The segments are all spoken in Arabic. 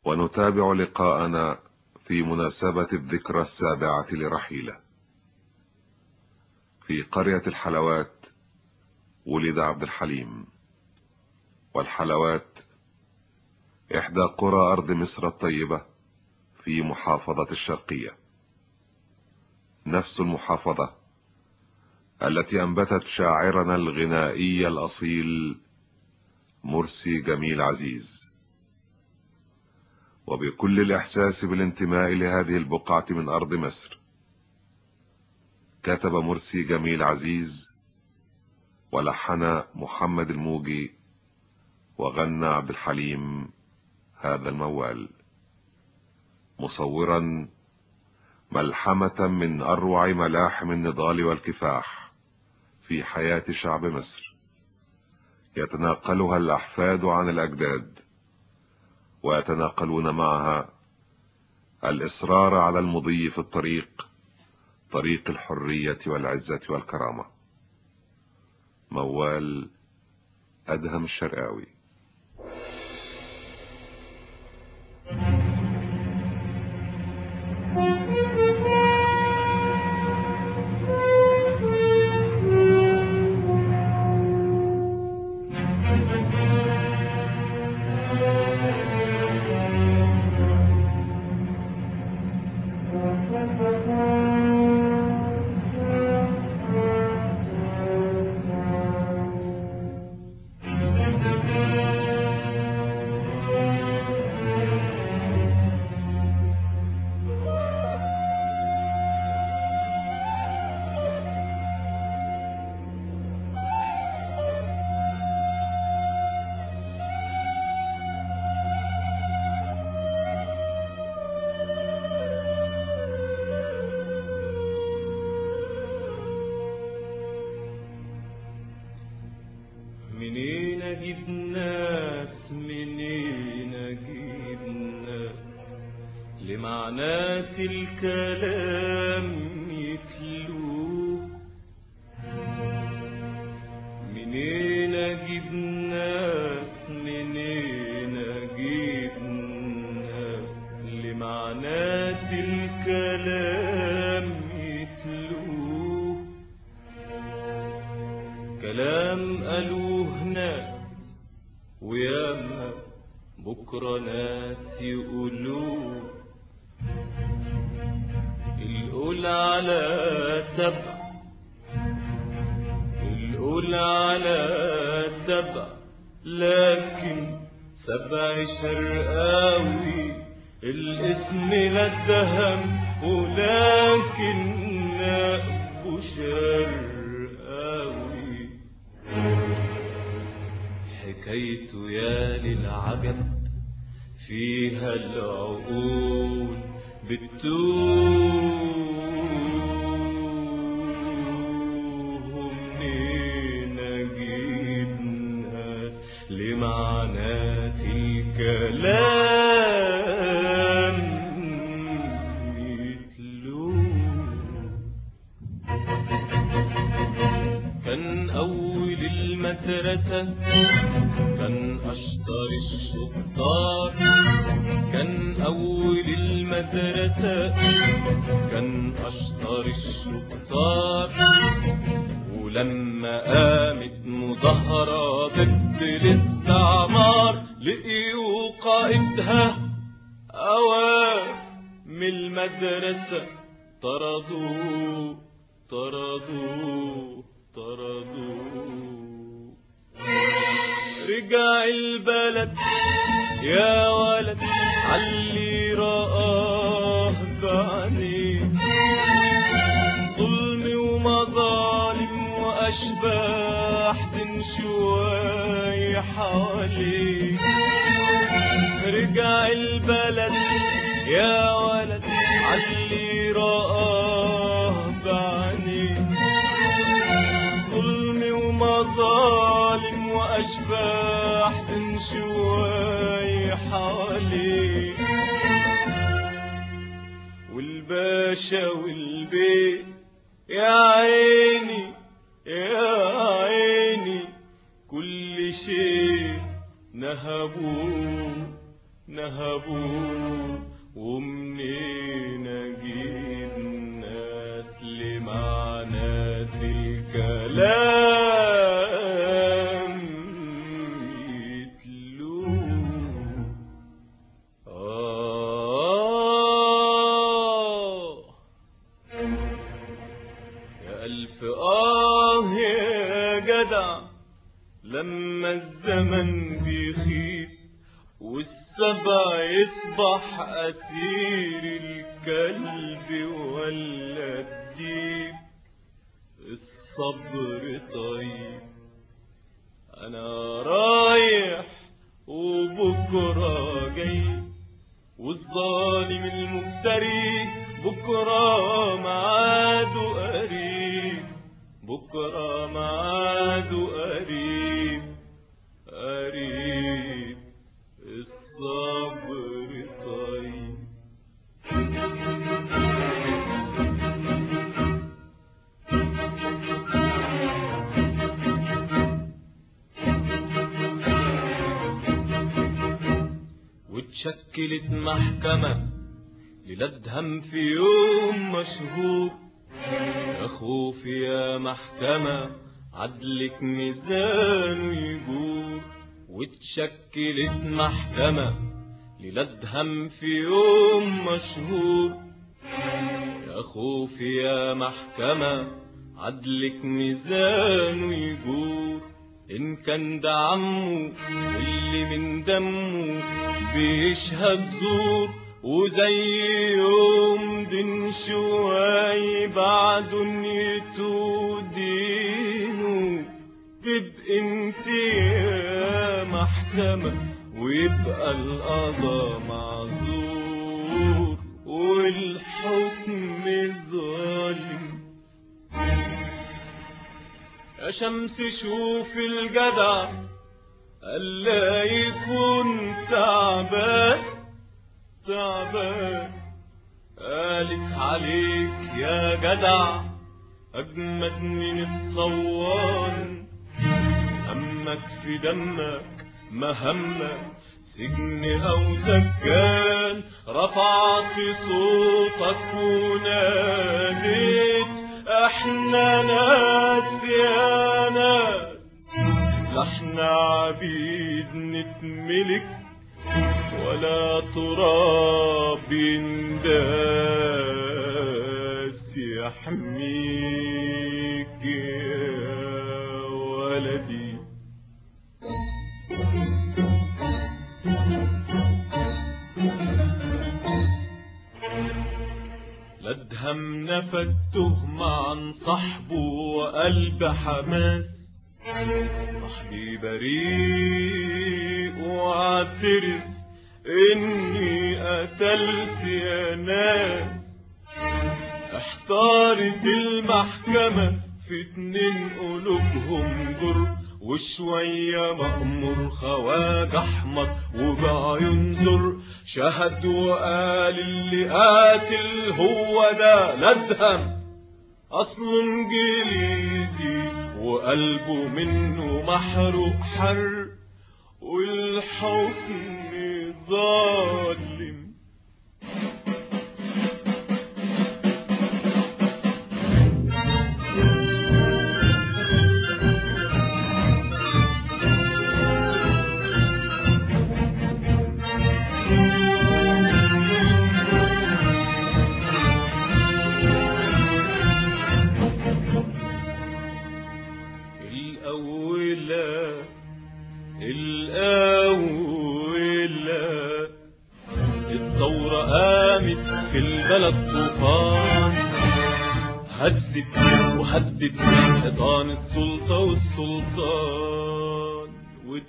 ونتابع لقاءنا في مناسبة الذكرى 7 لرحيله. في قرية الحلوات ولد عبد الحليم، والحلوات إحدى قرى أرض مصر الطيبة في محافظة الشرقية، نفس المحافظة التي أنبتت شاعرنا الغنائي الأصيل مرسي جميل عزيز. وبكل الإحساس بالانتماء لهذه البقعة من أرض مصر، كتب مرسي جميل عزيز ولحن محمد الموجي وغنى عبد الحليم هذا الموال، مصورا ملحمة من أروع ملاحم النضال والكفاح في حياة شعب مصر، يتناقلها الأحفاد عن الأجداد، ويتناقلون معها الإصرار على المضي في طريق الحرية والعزة والكرامة. موال أدهم الشرقاوي. منين اجيب ناس، منين اجيب ناس لمعنات الكلام يتلوه؟ منين اجيب ناس، منين اجيب ناس لمعنات الكلام يتلوه؟ كلام قالوه ناس وياما بكرة ناس يقولوه. القول على 7، القول على 7، لكن 7 شرقاوي الاسم لا اتهم، ولكن نقبه شرقاوي. حكايته يا للعجب فيها العقول بتوه. منين اجيب ناس لمعنات الكلام يتلوه؟ كان أول المدرسة كان أشطر الشطار، كان أول المدرسة كان أشطر الشطار. ولما قامت مظاهرة ضد الاستعمار لقيوا قائدها أوام من المدرسة، طردوه طردوه طردوه. رجع البلد يا ولد عاللي رآه بعينيه، ظلم ومظالم وأشباح تنشوي حواليه. رجع البلد يا ولد عاللي رآه بعينيه، ظلم ومظالم وأشباح تنشوي حواليه. والباشا والبيت يا عيني يا عيني كل شيء نهبوه نهبوه ومنين اجيب ناس لمعنات الكلام يتلوه. يا ألف يا جدع لما الزمن بيخيب والسبع يصبح أسير الكلب ولا الديب. الصبر طيب أنا رايح وبكرة جاي، والظالم المفتري بكرة معاده قريب، بكرة معاده قريب قريب. الصبر طيب. واتشكلت محكمة للأدهم في يوم مشهور. يا خوف يا محكمة عدلك ميزانه يجور. واتشكلت محكمة للأدهم في يوم مشهور. يا خوف يا محكمة عدلك ميزانه يجور. إن كان ده عمه واللي من دمه بيشهد زور، وزي يوم دين شوي بعد دنيته دينه، تبقى انت يا محكمة ويبقى القضا معذور والحكم ظالم. يا شمس شوف الجدع ألا يكون تعبان تعبان. قالك عليك يا جدع أجمد من الصوان. همك في دمك مهمك سجن أو سجان. رفعت صوتك وناديت احنا ناس يا ناس، لا احنا عبيد نتملك ولا تراب ينداس. يحميك يا ولدي. الأدهم نفى التهمة عن صاحبه وقلب حماس. صاحبي بريء واعترف إني قتلت يا ناس. احتارت المحكمة في 2 قلوبهم جر، وشوية مأمور خواج أحمر وبقى ينظر. شهد وقال اللي قاتل هو ده الأدهم، أصله إنجليزي وقلبه منه محروق حر، والحكم ظالم. الثورة قامت في البلد طوفان، هزت وهدت حيطان السلطة والسلطان.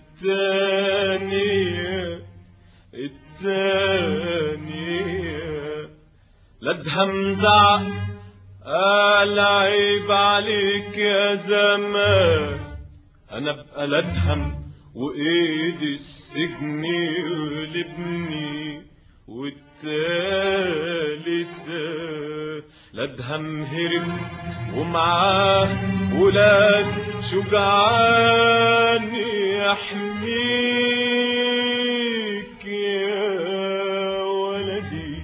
والتانية الأدهم زعق قال عيب عليك يا زمان، أنا أبقى الأدهم وإيد السجن يغلبني. والتالتة الأدهم هرب ومعاه ولاد شجعان. يحميك يا ولدي.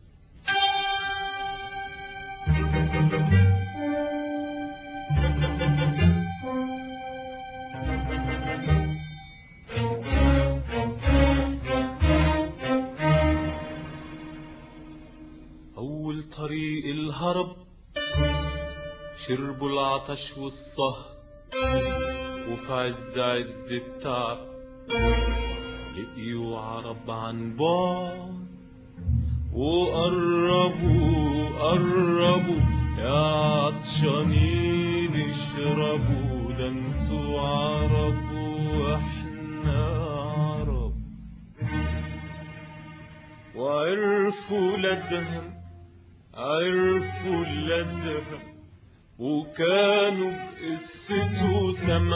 أول طريق الهرب شربوا العطش والصهد، وفي عز التعب لقيوا عرب عن بعد، وقربوا يا عطشانين اشربوا، ده انتوا عرب واحنا عرب. وعرفوا لدهم وكانوا بقصته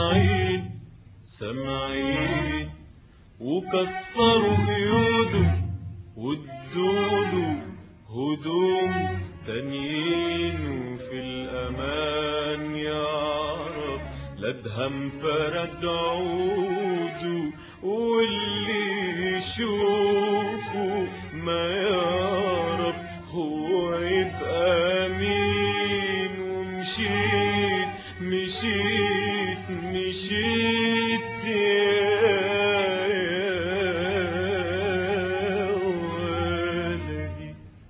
سامعين وكسروا قيوده وادوله هدوم تانيين، وفي الأمان يا عرب لدهم فرد عوده، واللي يشوفه ما يعرف هو يبقى مين. ومشيت يا ولدي.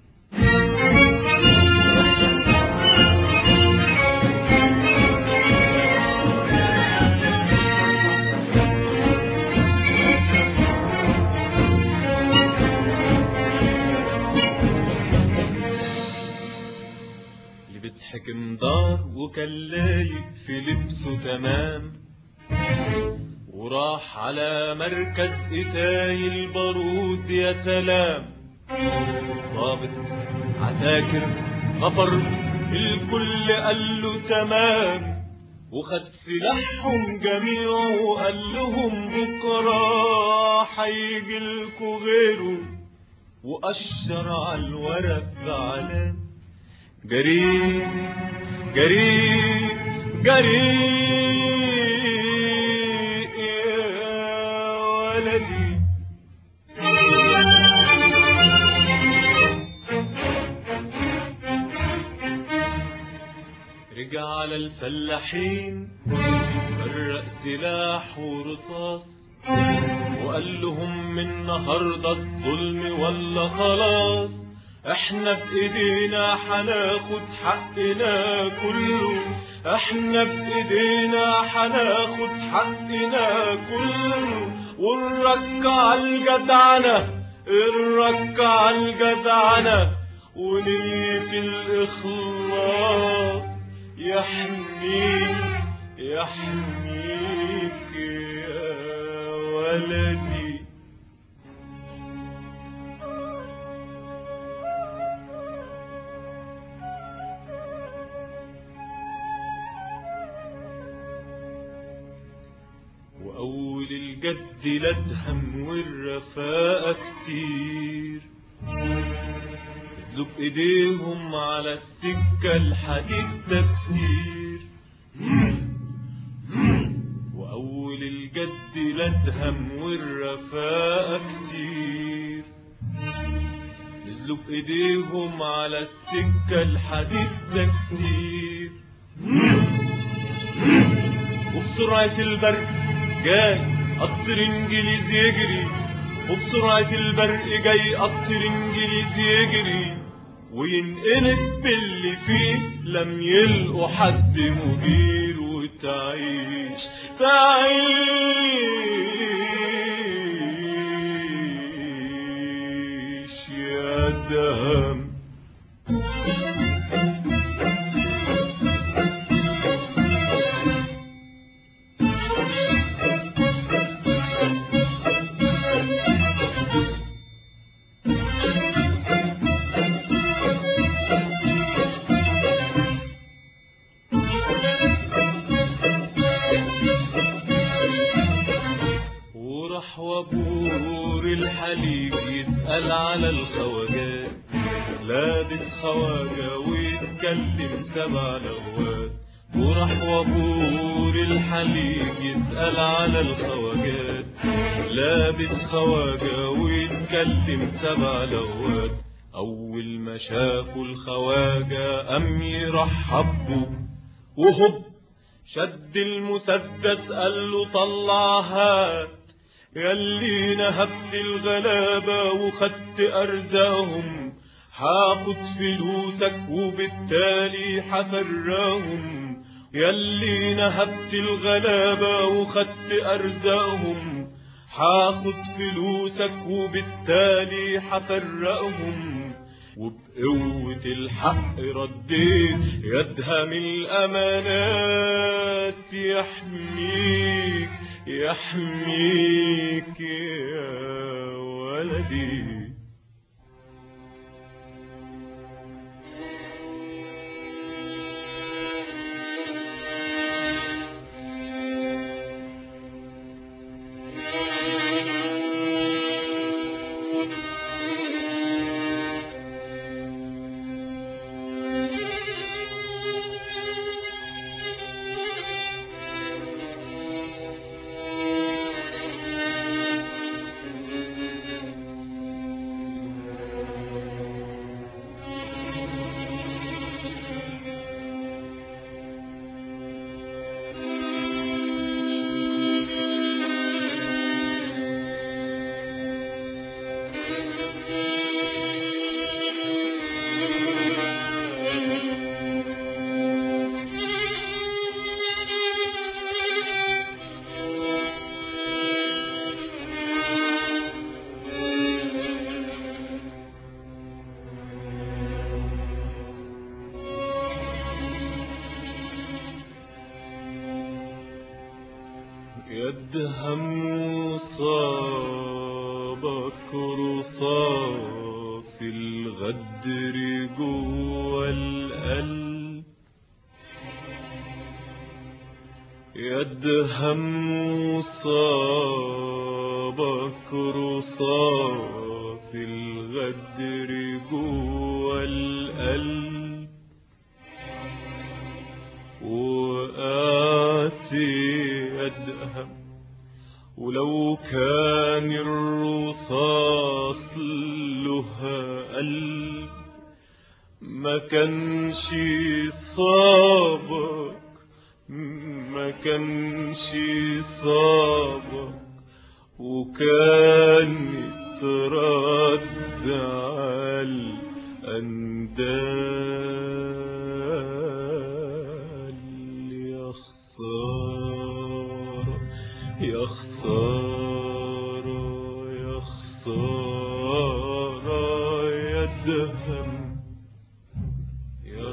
لبس حكمدار وكان لايق في لبسه تمام، وراح على مركز قتاي البارود يا سلام. ظابط عساكر غفر الكل قال له تمام، وخد سلاحهم جميعه وقال لهم بكره حيجيلكوا غيره، وأشر على الورق بعلام. جري يا ولدي. رجع على الفلاحين فرق سلاح ورصاص، وقال لهم من النهارده الظلم ولا خلاص، احنا بايدينا حناخد حقنا كله، احنا بايدينا حناخد حقنا كله. والركع الجدعنة ونية الإخلاص يحميك يا ولدي. وأول الجد لدهم والرفاقة كتير، نزلوا بإيديهم على السكة الحديد تكسير. وأول الجد لدهم والرفاقة كتير، نزلوا بإيديهم على السكة الحديد تكسير. وبسرعة البرق جاي قطر انجليزي يجري، وبسرعة البرق جاي قطر انجليزي يجري، وينقلب باللي فيه لم يلقوا حد مدير. وتعيش يا دهم. وراح وابور الحليب يسأل على الخواجات، لابس خواجة ويتكلم 7 لغات. وراح وابور الحليب يسأل على الخواجات، لابس خواجة ويتكلم 7 لغات. أول ما شافوا الخواجة قام يرحب بو، وهب شد المسدس قال له طلع هات، ياللي نهبت الغلابة وخدت أرزاهم، هاخد فلوسك وبالتالي حفرهم. ياللي نهبت الغلابة وخدت أرزاقهم، هاخد فلوسك وبالتالي حفرقهم. وبقوة الحق رديت يدهم الأمانات، يحميك يحميك يا ولدي. يدهم صابك رصاص الغدر جوا القلب، يدهم صابك رصاص الغدر جوا القلب، وقعت أدهم ولو كان الرصاص له قلب ما كانش صابك، ما كانش صابك، وكانت رد على الأندال. يا خسارة يا خسارة يا خسارة يا دهم، يا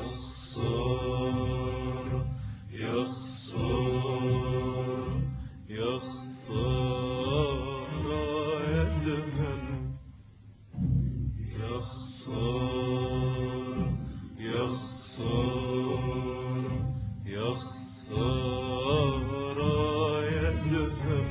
خسارة يا خسارة يا خسارة يا دهم، يا خسارة يا خسارة يا خسارة يا دهم.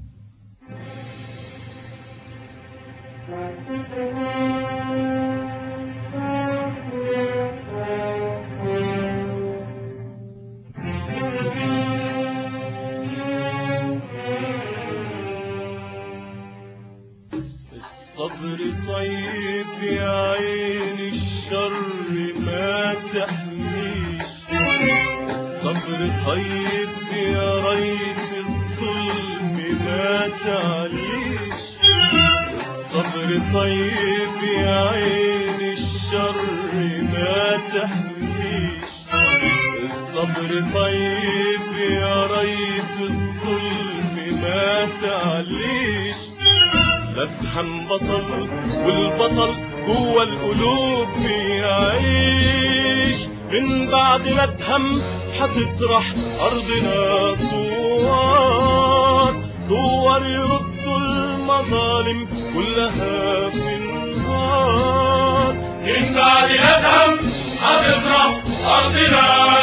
الصبر طيب يا عين الشر ما تحميش، الصبر طيب يا ريت الظلم ما تعليش، الصبر طيب يا عين الشر ما تحميش، الصبر طيب يا ريت الظلم ما تعليش. أدهم بطل والبطل جوا القلوب بيعيش، من بعد ما أدهم هتطرح أرضنا صور، صور يردوا المظالم كلها في النار. من بعد ما أدهم هتطرح أرضنا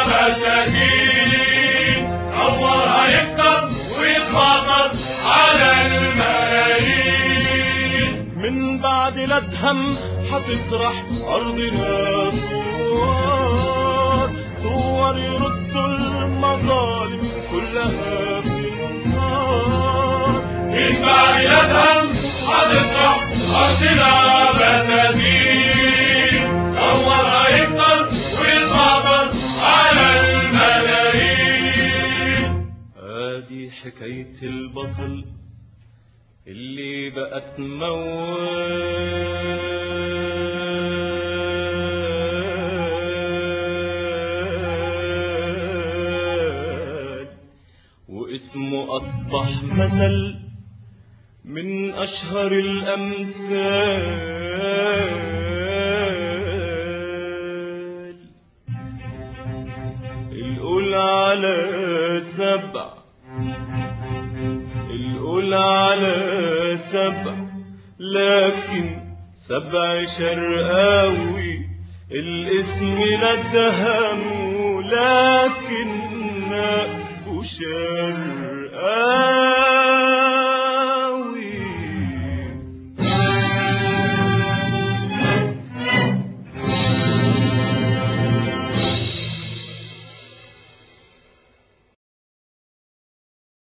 مساكين، عورها يكتر ويتبطر على الملايين. من بعد الأدهم هتطرح أرضنا صور، صور يردوا المظالم كلها في النار. من بعد يدهم هتطرح أرضنا بساتين، دور هيكتر والمطر على الملايين. هادي حكاية البطل اللي بقت موال، واسمه أصبح مثل من أشهر الأمثال. القول على سبع، القول على سبع، لكن سبع شرقاوي الاسم لا اتهمه، لكن نقبه شرقاوي.